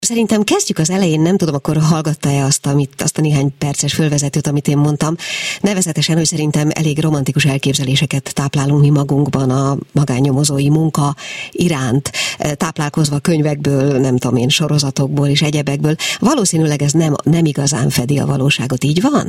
Szerintem kezdjük az elején, nem tudom, akkor hallgatta-e azt a néhány perces fölvezetőt, amit én mondtam. Nevezetesen, hogy szerintem elég romantikus elképzeléseket táplálunk mi magunkban a magánnyomozói munka iránt, táplálkozva könyvekből, nem tudom én, sorozatokból és egyebekből. Valószínűleg ez nem igazán fedi a valóságot, így van?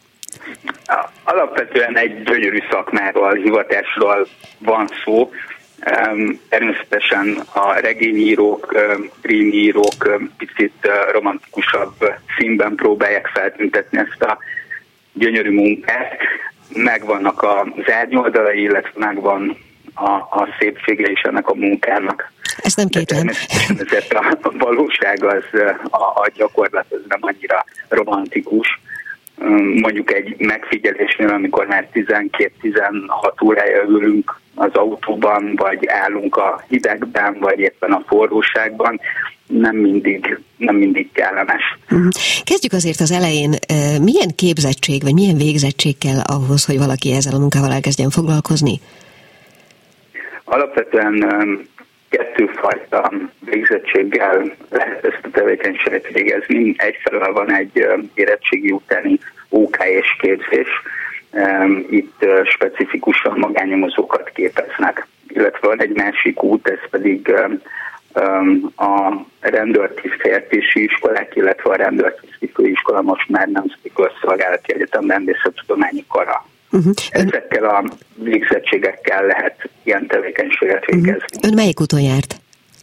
Alapvetően egy gyönyörű szakmáról, hivatásról van szó. Természetesen a regényírók, krímírók picit romantikusabb színben próbálják feltüntetni ezt a gyönyörű munkát. Megvannak az árnyoldalai, illetve megvan a szépsége is ennek a munkának. Ez nem kétlem. Ezért a valóság, a gyakorlat az nem annyira romantikus. Mondjuk egy megfigyelésnél, amikor már 12-16 órája ülünk az autóban, vagy állunk a hidegben, vagy éppen a forróságban, nem mindig kellemes. Kezdjük azért az elején. Milyen képzettség, vagy milyen végzettség kell ahhoz, hogy valaki ezzel a munkával elkezdjen foglalkozni? Alapvetően kettőfajta végzettséggel lehet ezt a tevékenységet végezni. Egyfelől van egy érettségi utáni OK-s képzés, itt specifikusan magánnyomozókat képeznek. Illetve van egy másik út, ez pedig a rendőrtisztfejlesztési iskolák, illetve a rendőrtiszti főiskola, most már Nemzeti Közszolgálati Egyetem Rendészettudományi Kara. Ezekkel a végzettségekkel lehet ilyen tevékenységet végezni. Ön melyik úton járt?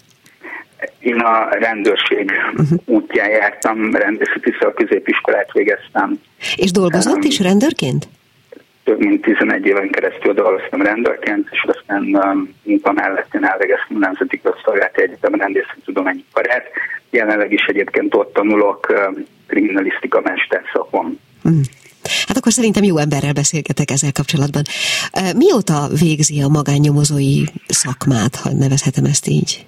Én a rendőrség útján jártam, rendészeti szakközépiskolát végeztem. És dolgozott is rendőrként? Több mint 11 éven keresztül dolgoztam rendőrként, és aztán munka mellett én elvégeztem a Nemzeti Közszolgálati Egyetem Rendészettudományi Karát. Jelenleg is egyébként ott tanulok kriminalisztika mesterszakon. Hát akkor szerintem jó emberrel beszélgetek ezzel kapcsolatban. Mióta végzi a magánnyomozói szakmát, ha nevezhetem ezt így?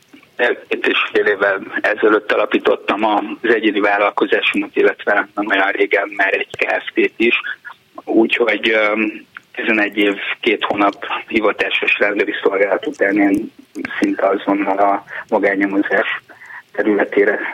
2,5 évvel ezelőtt alapítottam az egyéni vállalkozásomat, illetve nem olyan régen már egy Kft-t is. Úgyhogy 11 év, 2 hónap hivatásos rendőri szolgálat után én szinte azonnal a magánnyomozás területére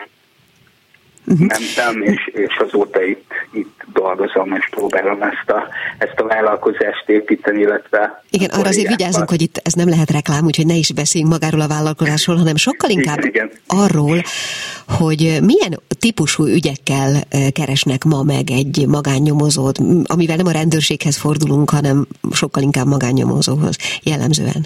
mentem, és azóta itt dolgozom, és próbálom ezt a vállalkozást építeni, illetve... Igen, arra azért vigyázzunk, hogy itt ez nem lehet reklám, úgyhogy ne is beszéljünk magáról a vállalkozásról, hanem sokkal inkább igen. Arról, hogy milyen típusú ügyekkel keresnek ma meg egy magánnyomozót, amivel nem a rendőrséghez fordulunk, hanem sokkal inkább magánnyomozóhoz jellemzően.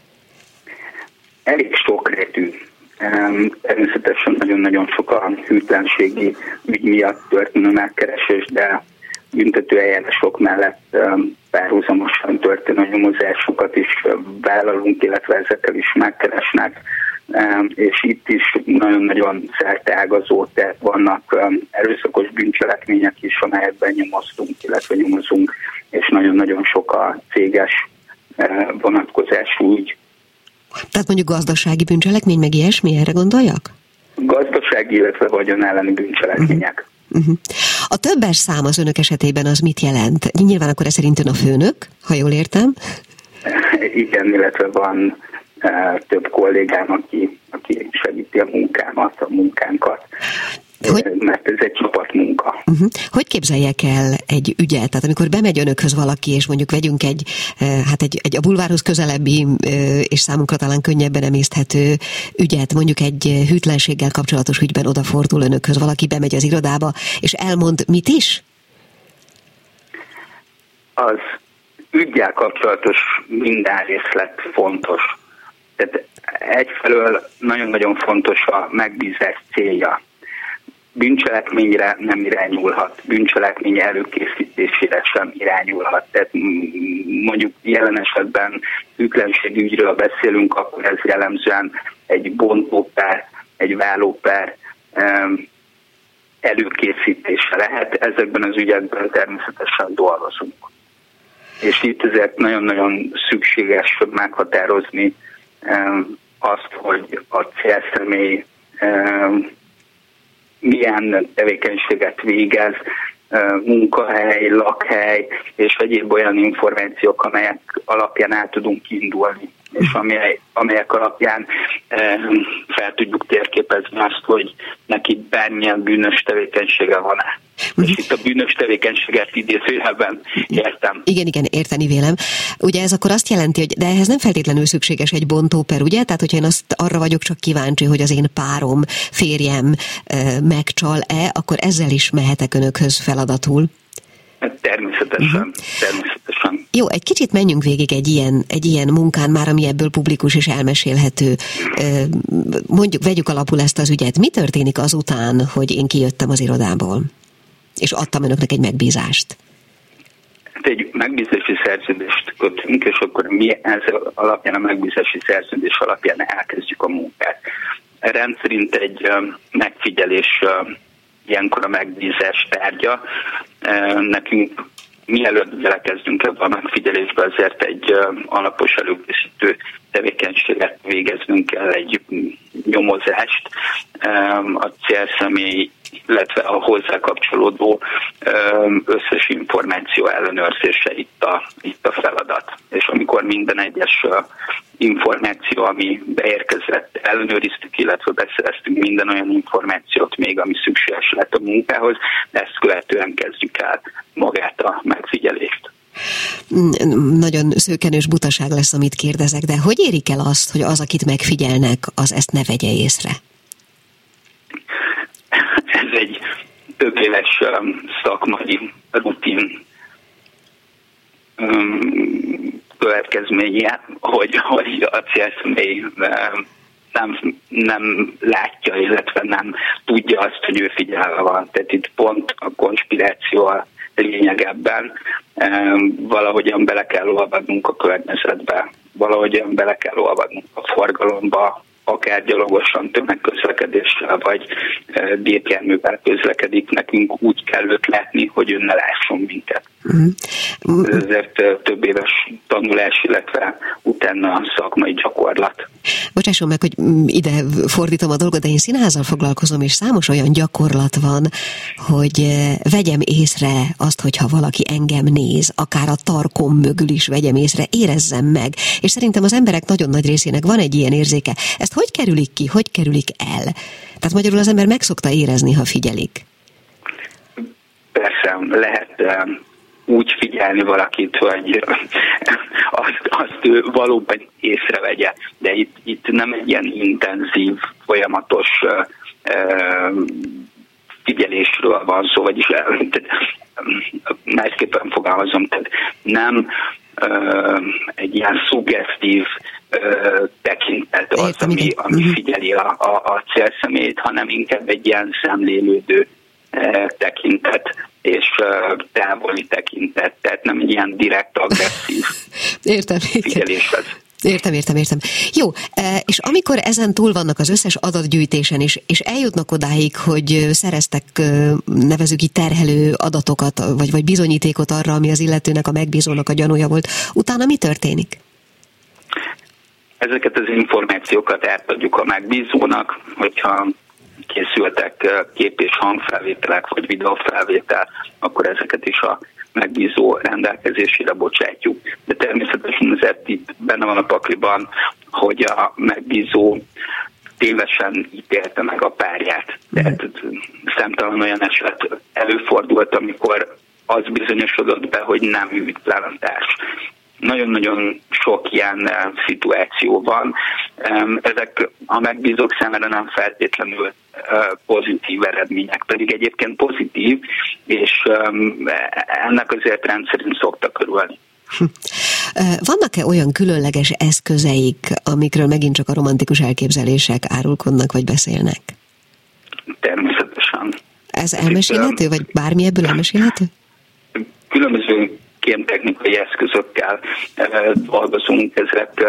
Elég sokrétű. Természetesen nagyon-nagyon sok a hűtlenségi ügy miatt történő megkeresés, de büntetőeljárások mellett párhuzamosan történő nyomozásokat is vállalunk, illetve ezekkel is megkeresnek, és itt is nagyon-nagyon szerteágazó, tehát vannak erőszakos bűncselekmények is, amelyekben nyomoztunk, illetve nyomozunk, és nagyon-nagyon sok a céges vonatkozású ügy. Tehát mondjuk gazdasági bűncselekmény, meg ilyesmi, erre gondoljak? Gazdasági, illetve vagyon elleni bűncselekmények. A többes szám az önök esetében az mit jelent? Nyilván akkor ez szerint ön a főnök, ha jól értem? Igen, illetve van több kollégám, aki segíti a munkánkat. Mert ez egy csapatmunka. Hogy képzeljek el egy ügyet? Tehát amikor bemegy önökhöz valaki, és mondjuk vegyünk egy a bulvárhoz közelebbi, és számunkra talán könnyebben emészthető ügyet, mondjuk egy hűtlenséggel kapcsolatos ügyben odafordul önökhöz valaki, bemegy az irodába, és elmond mit is? Az üggyel kapcsolatos minden részlet fontos. Tehát egyfelől nagyon-nagyon fontos a megbízás célja. Bűncselekményre nem irányulhat, bűncselekmény előkészítésére sem irányulhat. Tehát mondjuk jelen esetben hűtlenségügyről beszélünk, akkor ez jellemzően egy bontóper, egy vállóper előkészítése lehet. Ezekben az ügyekben természetesen dolgozunk. És itt ezért nagyon-nagyon szükséges meghatározni azt, hogy a célszemély milyen tevékenységet végez, munkahely, lakhely és egyéb olyan információk, amelyek alapján el tudunk indulni és amelyek alapján fel tudjuk térképezni azt, hogy neki bármilyen bűnös tevékenysége van-e. És itt a bűnös tevékenységet idézőjelben értem. Igen, érteni vélem. Ugye ez akkor azt jelenti, hogy de ehhez nem feltétlenül szükséges egy bontóper, ugye? Tehát, hogyha én arra vagyok csak kíváncsi, hogy az én párom, férjem megcsal-e, akkor ezzel is mehetek önökhöz feladatul. Természetesen. Jó, egy kicsit menjünk végig egy ilyen munkán már, ami ebből publikus és elmesélhető. Mondjuk, vegyük alapul ezt az ügyet. Mi történik azután, hogy én kijöttem az irodából, és adtam önöknek egy megbízást? Egy megbízási szerződést kötünk, és akkor mi ez alapján, a megbízási szerződés alapján elkezdjük a munkát. Rendszerint egy megfigyelés ilyenkor a megbízás tárgya. Nekünk mielőtt belekezdünk ebbe a megfigyelésbe, azért egy alapos előkészítő tevékenységet végeznünk kell, egy nyomozást a célszemély, illetve a hozzá kapcsolódó összes információ ellenőrzése itt a feladat. És amikor minden egyes információ, ami beérkezett, ellenőriztük, illetve beszereztünk minden olyan információt még, ami szükséges lett a munkához, ezt követően kezdjük el magát a megfigyelést. Nagyon szőkenős butaság lesz, amit kérdezek, de hogy érik el azt, hogy az, akit megfigyelnek, az ezt ne vegye észre? Ez egy több éves szakmai rutin következménye, hogy a célszemély nem látja, illetve nem tudja azt, hogy ő figyelve van. Tehát itt pont a konspiráció a lényeg ebben. Valahogyan bele kell olvadnunk a környezetbe, valahogyan bele kell olvadnunk a forgalomba, akár gyalogosan, tömegközlekedéssel, vagy gépjárművel közlekedik, nekünk úgy kell őt látni, hogy ő ne lásson minket. Ezért több éves tanulás, illetve utána szakmai gyakorlat. Bocsásson meg, hogy ide fordítom a dolgot, de én színházzal foglalkozom, és számos olyan gyakorlat van, hogy vegyem észre azt, hogyha valaki engem néz, akár a tarkom mögül is vegyem észre, érezzem meg. És szerintem az emberek nagyon nagy részének van egy ilyen érzéke. Ezt hogy kerülik ki, hogy kerülik el? Tehát magyarul az ember meg szokta érezni, ha figyelik. Persze, lehet úgy figyelni valakit, hogy azt ő valóban észrevegye, de itt nem egy ilyen intenzív, folyamatos figyelésről van szó, vagyis másképpen fogalmazom, tehát nem egy ilyen szuggesztív tekintet az, ami figyeli a célszemélyt, hanem inkább egy ilyen szemlélődő tekintet és távoli tekintet, tehát nem egy ilyen direkt agresszív figyelés az. Értem. Jó, és amikor ezen túl vannak az összes adatgyűjtésen is, és eljutnak odáig, hogy szereztek, nevezzük így terhelő adatokat, vagy bizonyítékot arra, ami az illetőnek, a megbízónak a gyanúja volt, utána mi történik? Ezeket az információkat átadjuk a megbízónak, hogyha készültek kép- és hangfelvételek, vagy videófelvétel, akkor ezeket is a megbízó rendelkezésére bocsátjuk. De természetesen azért itt benne van a pakliban, hogy a megbízó tévesen ítélte meg a párját. Tehát számtalan olyan eset előfordult, amikor az bizonyosodott be, hogy nem ügytelen a társ. Nagyon-nagyon sok ilyen szituáció van. Ezek a megbízók számára nem feltétlenül pozitív eredmények, pedig egyébként pozitív, és ennek azért rendszerint szoktak örülni. Vannak-e olyan különleges eszközeik, amikről megint csak a romantikus elképzelések árulkodnak, vagy beszélnek? Természetesen. Ez elmesélhető, vagy bármi ebből elmesélhető? Különböző kémtechnikai eszközökkel dolgozunk, ezek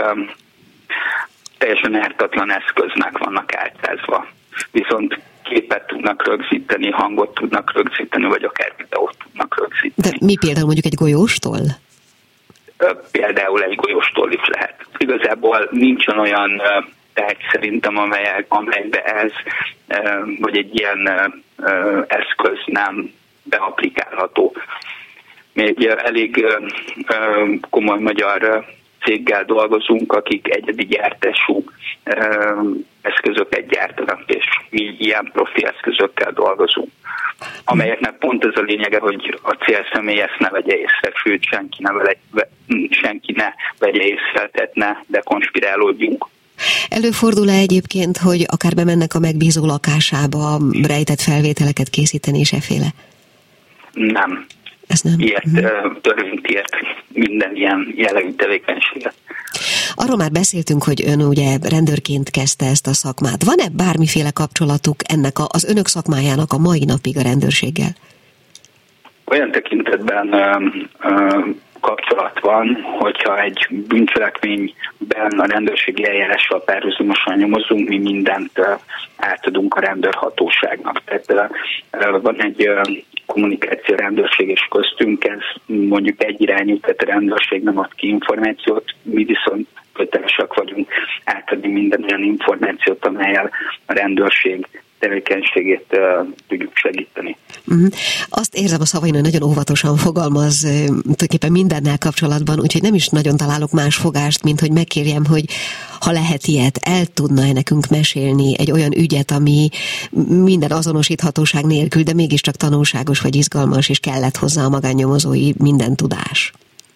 teljesen ártatlan eszköznek vannak álcázva. Viszont képet tudnak rögzíteni, hangot tudnak rögzíteni, vagy akár videót tudnak rögzíteni. De mi például mondjuk egy golyóstól? Például egy golyóstól is lehet. Igazából nincsen olyan tárgy szerintem, amelybe ez, vagy egy ilyen eszköz nem beaplikálható. Mi egy elég komoly magyar céggel dolgozunk, akik egyedi gyártású eszközöket gyártanak, és mi ilyen profi eszközökkel dolgozunk, amelyeknek pont ez a lényege, hogy a célszemély ezt ne vegye észre, sőt senki ne vegye észre, tehát ne dekonspirálódjunk. Előfordul-e egyébként, hogy akár bemennek a megbízó lakásába rejtett felvételeket készíteni és efféle? Nem. Ez nem. Ilyet törvényt írt minden ilyen jellegű tevékenységet. Arról már beszéltünk, hogy ön ugye rendőrként kezdte ezt a szakmát. Van-e bármiféle kapcsolatuk ennek az önök szakmájának a mai napig a rendőrséggel? Olyan tekintetben kapcsolat van, hogyha egy bűncselekményben a rendőrségi eljárással párhuzamosan nyomozunk, mi mindent átadunk a rendőrhatóságnak. Tehát van egy kommunikáció rendőrség és köztünk, ez mondjuk egyirányú, tehát a rendőrség nem ad ki információt, mi viszont kötelesek vagyunk átadni minden olyan információt, amellyel a rendőrség tevékenységét tudjuk segíteni. Azt érzem a szavain, hogy nagyon óvatosan fogalmaz tulajdonképpen mindennel kapcsolatban, úgyhogy nem is nagyon találok más fogást, mint hogy megkérjem, hogy ha lehet ilyet, el tudna-e nekünk mesélni egy olyan ügyet, ami minden azonosíthatóság nélkül, de mégiscsak tanulságos vagy izgalmas, és kellett hozzá a magánnyomozói minden tudás.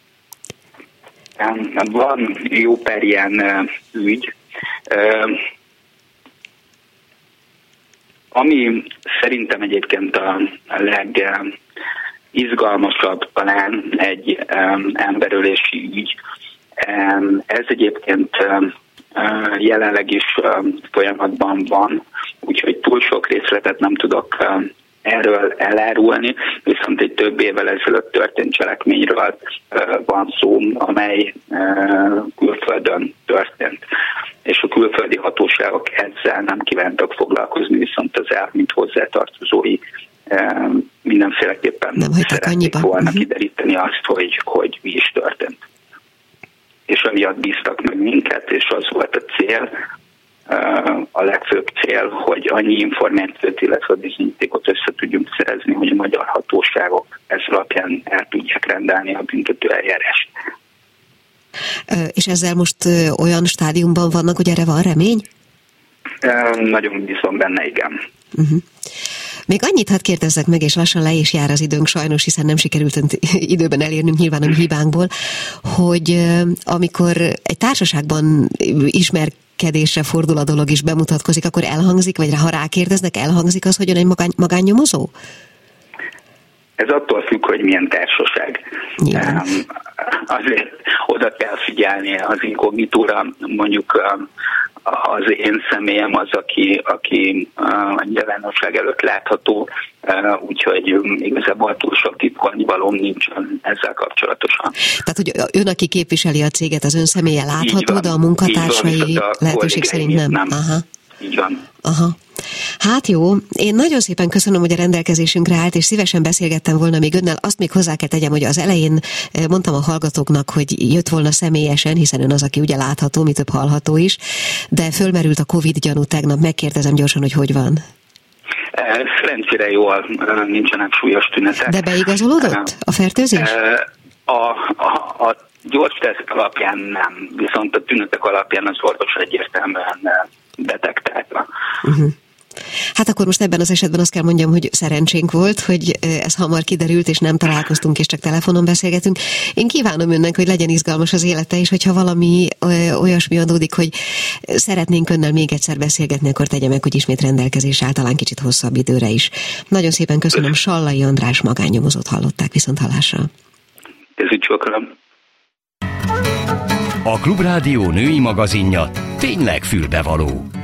Van jó pár ilyen ügy. Ami szerintem egyébként a legizgalmasabb talán egy emberölési ügy. Ez egyébként jelenleg is folyamatban van, úgyhogy túl sok részletet nem tudok erről elárulni, viszont egy több évvel ezelőtt történt cselekményről van szó, amely külföldön történt. És a külföldi hatóságok ezzel nem kívántak foglalkozni, viszont az mint hozzátartozói mindenféleképpen szeretnék volna kideríteni azt, hogy mi is történt. És amiatt bíztak meg minket, és az volt a cél, a legfőbb cél, hogy annyi információt, illetve bizonyítékot össze tudjunk szerezni, hogy a magyar hatóságok ez alapján el tudják rendelni a büntető eljárást. És ezzel most olyan stádiumban vannak, hogy erre van remény? Nagyon bízom benne, igen. Még annyit hadd kérdezzek meg, és lassan le is jár az időnk sajnos, hiszen nem sikerült időben elérnünk nyilván a hibánkból, hogy amikor egy társaságban ismerkedésre fordul a dolog és bemutatkozik, akkor elhangzik, vagy ha rákérdeznek, elhangzik az, hogy ön egy magánnyomozó? Ez attól függ, hogy milyen társaság. Azért oda kell figyelni az inkognitóra, mondjuk az én személyem az, aki a nyilvánosság előtt látható, úgyhogy igazából túl sok titkolnivalóm nincsen ezzel kapcsolatosan. Tehát, hogy ön, aki képviseli a céget, az ön személye látható, de a munkatársai lehetőség szerint nem? Aha. Így van. Aha. Hát jó, én nagyon szépen köszönöm, hogy a rendelkezésünkre állt, és szívesen beszélgettem volna még önnel. Azt még hozzá kell tegyem, hogy az elején mondtam a hallgatóknak, hogy jött volna személyesen, hiszen ön az, aki ugye látható, mi több hallható is, de fölmerült a Covid gyanú tegnap, megkérdezem gyorsan, hogy van. Szerencsére jól, nincsenek súlyos tünetek. De beigazolódott a fertőzés? A gyors teszt alapján nem, viszont a tünetek alapján az orvos egyértelműen detektálta. Hát akkor most ebben az esetben azt kell mondjam, hogy szerencsénk volt, hogy ez hamar kiderült, és nem találkoztunk, és csak telefonon beszélgetünk. Én kívánom önnek, hogy legyen izgalmas az élete, és hogyha valami olyasmi adódik, hogy szeretnénk önnel még egyszer beszélgetni, akkor tegye meg, hogy ismét rendelkezésre áll, talán kicsit hosszabb időre is. Nagyon szépen köszönöm, Sallai András magánnyomozót hallották, viszont hallásra. A Klubrádió női magazinja tényleg fülbevaló.